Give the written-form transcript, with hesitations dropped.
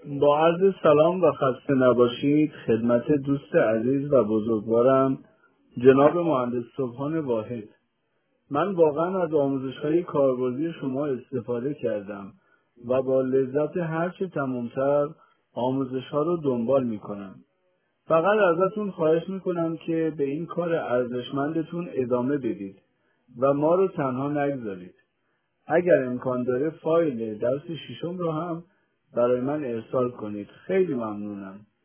با عرض سلام و خسته نباشید خدمت دوست عزیز و بزرگوارم جناب مهندس سبحان واحد. من واقعا از آموزش‌های کاربردی شما استفاده کردم و با لذت هرچه تمام‌تر آموزش‌ها رو دنبال می‌کنم. فقط ازتون خواهش می‌کنم که به این کار ارزشمندتون ادامه بدید و ما رو تنها نگذارید. اگر امکان داره فایل درس ششم رو هم برای من ارسال کنید. خیلی ممنونم.